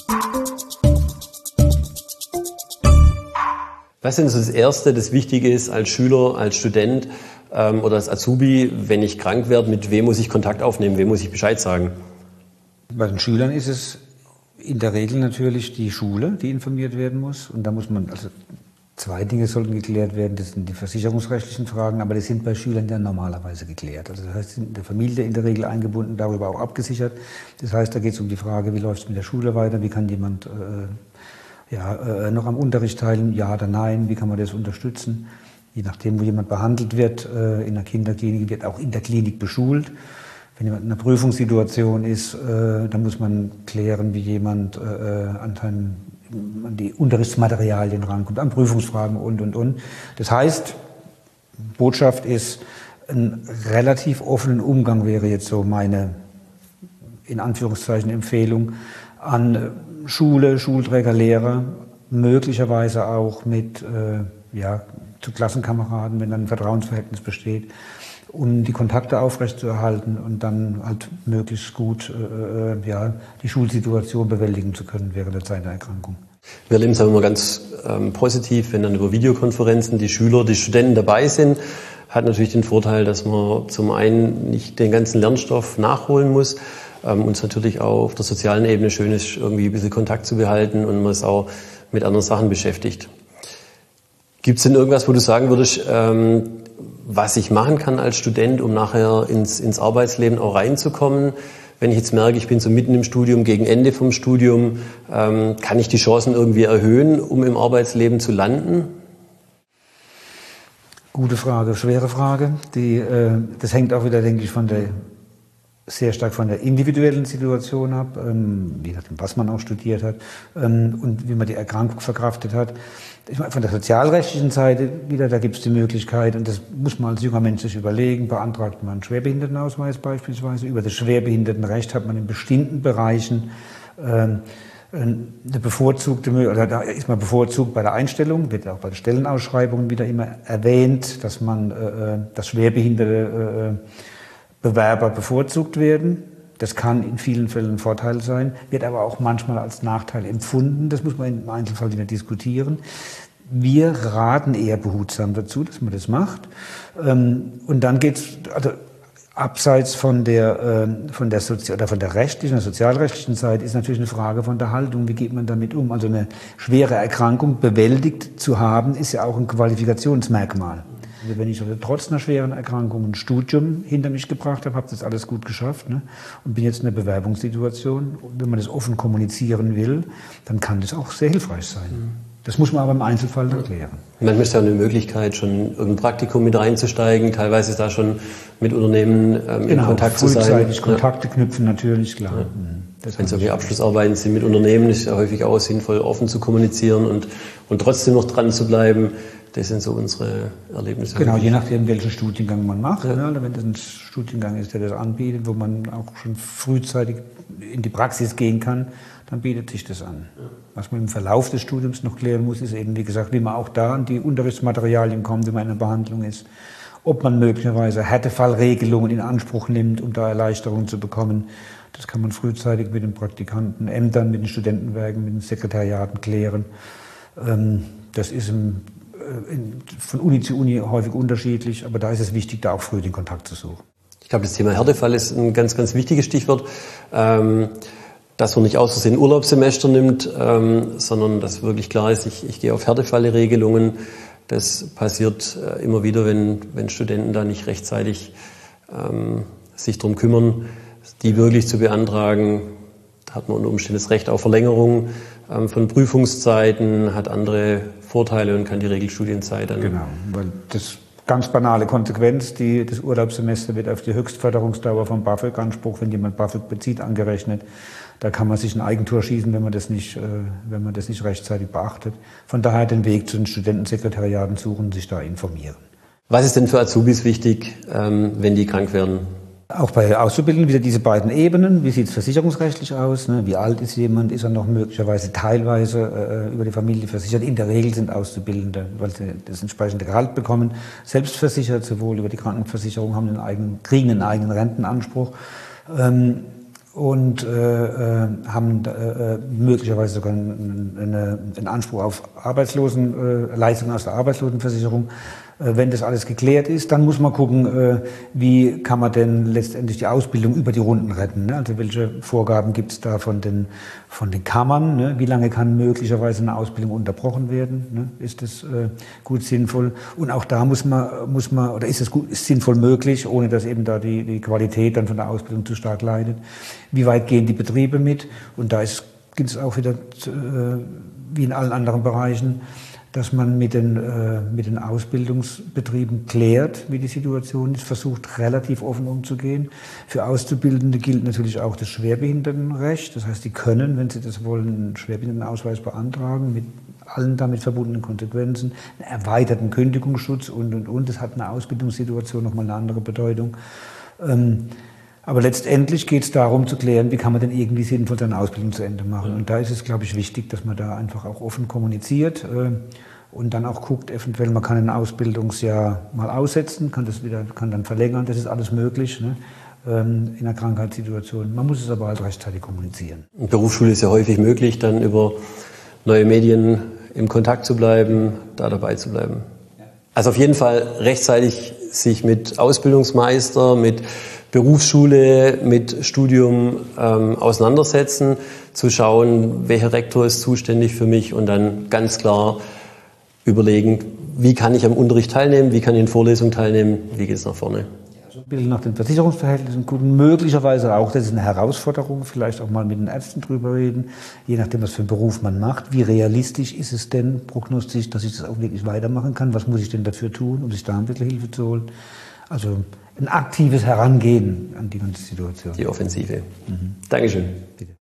Was ist das Erste, das Wichtige ist als Schüler, als Student oder als Azubi, wenn ich krank werde, mit wem muss ich Kontakt aufnehmen, wem muss ich Bescheid sagen? Bei den Schülern ist es in der Regel natürlich die Schule, die informiert werden muss. Und da muss man, also zwei Dinge sollten geklärt werden, das sind die versicherungsrechtlichen Fragen, aber die sind bei Schülern ja normalerweise geklärt. Also das heißt, sind in der Familie in der Regel eingebunden, darüber auch abgesichert. Das heißt, da geht es um die Frage, wie läuft es mit der Schule weiter, wie kann jemand noch am Unterricht teilnehmen, ja oder nein, wie kann man das unterstützen. Je nachdem, wo jemand behandelt wird, in der Kinderklinik, wird auch in der Klinik beschult. Wenn jemand in einer Prüfungssituation ist, dann muss man klären, wie jemand an die Unterrichtsmaterialien rankommt, an Prüfungsfragen und. Das heißt, Botschaft ist, ein relativ offenen Umgang wäre jetzt so meine, in Anführungszeichen, Empfehlung an Schule, Schulträger, Lehrer, möglicherweise auch mit zu Klassenkameraden, wenn dann ein Vertrauensverhältnis besteht, um die Kontakte aufrechtzuerhalten und dann halt möglichst gut die Schulsituation bewältigen zu können während der Zeit der Erkrankung. Wir erleben es aber immer ganz positiv, wenn dann über Videokonferenzen die Schüler, die Studenten dabei sind. Hat natürlich den Vorteil, dass man zum einen nicht den ganzen Lernstoff nachholen muss, uns natürlich auch auf der sozialen Ebene schön ist, irgendwie ein bisschen Kontakt zu behalten und man ist auch mit anderen Sachen beschäftigt. Gibt es denn irgendwas, wo du sagen würdest, was ich machen kann als Student, um nachher ins Arbeitsleben auch reinzukommen? Wenn ich jetzt merke, ich bin so mitten im Studium, gegen Ende vom Studium, kann ich die Chancen irgendwie erhöhen, um im Arbeitsleben zu landen? Gute Frage, schwere Frage. Das hängt auch wieder, denke ich, sehr stark von der individuellen Situation ab, je nachdem, was man auch studiert hat und wie man die Erkrankung verkraftet hat. Ich meine, von der sozialrechtlichen Seite wieder, da gibt es die Möglichkeit, und das muss man als junger Mensch sich überlegen, beantragt man einen Schwerbehindertenausweis beispielsweise. Über das Schwerbehindertenrecht hat man in bestimmten Bereichen eine bevorzugte, oder da ist man bevorzugt bei der Einstellung, wird auch bei den Stellenausschreibungen wieder immer erwähnt, dass schwerbehinderte Bewerber bevorzugt werden. Das kann in vielen Fällen ein Vorteil sein, wird aber auch manchmal als Nachteil empfunden. Das muss man im Einzelfall wieder diskutieren. Wir raten eher behutsam dazu, dass man das macht. Und dann geht's, also abseits von der rechtlichen, der sozialrechtlichen Seite ist natürlich eine Frage von der Haltung. Wie geht man damit um? Also eine schwere Erkrankung bewältigt zu haben, ist ja auch ein Qualifikationsmerkmal. Also wenn ich trotz einer schweren Erkrankung ein Studium hinter mich gebracht habe, habe das alles gut geschafft, ne? Und bin jetzt in einer Bewerbungssituation. Und wenn man das offen kommunizieren will, dann kann das auch sehr hilfreich sein. Das muss man aber im Einzelfall dann klären. Manchmal ist ja eine Möglichkeit, schon irgendein Praktikum mit reinzusteigen, teilweise ist da schon mit Unternehmen in Kontakt zu sein. Frühzeitig Kontakte knüpfen, natürlich, klar. Ja. Wenn solche Abschlussarbeiten sind mit Unternehmen, ist ja häufig auch sinnvoll, offen zu kommunizieren und trotzdem noch dran zu bleiben. Das sind so unsere Erlebnisse. Genau, je nachdem, welchen Studiengang man macht. Ja. Ne? Wenn das ein Studiengang ist, der das anbietet, wo man auch schon frühzeitig in die Praxis gehen kann, dann bietet sich das an. Ja. Was man im Verlauf des Studiums noch klären muss, ist eben, wie gesagt, wie man auch da an die Unterrichtsmaterialien kommt, wenn man in der Behandlung ist. Ob man möglicherweise Härtefallregelungen in Anspruch nimmt, um da Erleichterungen zu bekommen. Das kann man frühzeitig mit den Praktikantenämtern, mit den Studentenwerken, mit den Sekretariaten klären. Das ist von Uni zu Uni häufig unterschiedlich, aber da ist es wichtig, da auch früh den Kontakt zu suchen. Ich glaube, das Thema Härtefall ist ein ganz, ganz wichtiges Stichwort, dass man nicht aus Versehen Urlaubssemester nimmt, sondern dass wirklich klar ist, ich gehe auf Härtefallregelungen. Das passiert immer wieder, wenn Studenten da nicht rechtzeitig sich darum kümmern, die wirklich zu beantragen. Da hat man unter Umständen das Recht auf Verlängerung von Prüfungszeiten, hat andere Vorteile und kann die Regelstudienzeit dann... Genau, weil das ganz banale Konsequenz, das Urlaubssemester wird auf die Höchstförderungsdauer vom BAföG-Anspruch, wenn jemand BAföG bezieht, angerechnet. Da kann man sich ein Eigentor schießen, wenn man das nicht rechtzeitig beachtet. Von daher den Weg zu den Studentensekretariaten suchen, sich da informieren. Was ist denn für Azubis wichtig, wenn die krank werden? Auch bei Auszubildenden wieder diese beiden Ebenen. Wie sieht es versicherungsrechtlich aus? Ne? Wie alt ist jemand? Ist er noch möglicherweise teilweise über die Familie versichert? In der Regel sind Auszubildende, weil sie das entsprechende Gehalt bekommen, selbstversichert, sowohl über die Krankenversicherung, kriegen einen eigenen Rentenanspruch. und haben möglicherweise sogar einen Anspruch auf Leistungen aus der Arbeitslosenversicherung. Wenn das alles geklärt ist, dann muss man gucken, wie kann man denn letztendlich die Ausbildung über die Runden retten. Ne? Also welche Vorgaben gibt es da von den Kammern? Ne? Wie lange kann möglicherweise eine Ausbildung unterbrochen werden? Ne? Ist das gut sinnvoll? Und auch da muss man oder ist sinnvoll möglich, ohne dass eben da die Qualität dann von der Ausbildung zu stark leidet? Wie weit gehen die Betriebe mit? Und da gilt es auch wieder wie in allen anderen Bereichen, dass man mit den Ausbildungsbetrieben klärt, wie die Situation ist, versucht relativ offen umzugehen. Für Auszubildende gilt natürlich auch das Schwerbehindertenrecht. Das heißt, die können, wenn sie das wollen, einen Schwerbehindertenausweis beantragen, mit allen damit verbundenen Konsequenzen, einen erweiterten Kündigungsschutz und. Das hat eine Ausbildungssituation nochmal eine andere Bedeutung. Aber letztendlich geht es darum zu klären, wie kann man denn irgendwie sinnvoll seine Ausbildung zu Ende machen. Und da ist es, glaube ich, wichtig, dass man da einfach auch offen kommuniziert und dann auch guckt, eventuell man kann ein Ausbildungsjahr mal aussetzen, kann dann verlängern, das ist alles möglich, ne, in einer Krankheitssituation. Man muss es aber halt rechtzeitig kommunizieren. In Berufsschule ist ja häufig möglich, dann über neue Medien im Kontakt zu bleiben, da dabei zu bleiben. Also auf jeden Fall rechtzeitig sich mit Ausbildungsmeister, mit Berufsschule, mit Studium auseinandersetzen, zu schauen, welcher Rektor ist zuständig für mich und dann ganz klar überlegen, wie kann ich am Unterricht teilnehmen, wie kann ich in Vorlesungen teilnehmen, wie geht es nach vorne. Ein bisschen nach den Versicherungsverhältnissen gucken, möglicherweise auch, das ist eine Herausforderung, vielleicht auch mal mit den Ärzten drüber reden, je nachdem, was für einen Beruf man macht. Wie realistisch ist es denn prognostisch, dass ich das auch wirklich weitermachen kann? Was muss ich denn dafür tun, um sich da ein bisschen Hilfe zu holen? Also ein aktives Herangehen an die ganze Situation. Die Offensive. Dankeschön. Bitte.